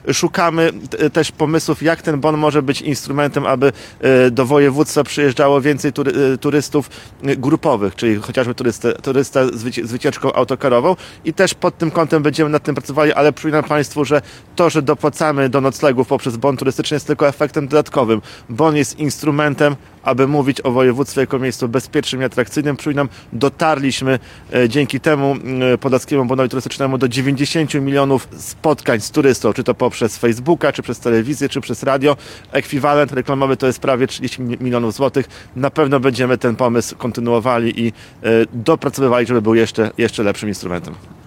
Szukamy też pomysłów, jak ten bon może być instrumentem, aby do przyjeżdżało więcej turystów grupowych, czyli chociażby turysta z wycieczką autokarową i też pod tym kątem będziemy nad tym pracowali, ale przypominam Państwu, że to, że dopłacamy do noclegów poprzez bon turystyczny jest tylko efektem dodatkowym. Bon jest instrumentem, aby mówić o województwie jako miejscu bezpiecznym i atrakcyjnym. Przypominam, dotarliśmy dzięki temu podlaskiemu bonowi turystycznemu do 90 milionów spotkań z turystą, czy to poprzez Facebooka, czy przez telewizję, czy przez radio. Ekwiwalent reklamowy to jest prawie 30 milionów złotych. Na pewno będziemy ten pomysł kontynuowali i dopracowywali, żeby był jeszcze lepszym instrumentem.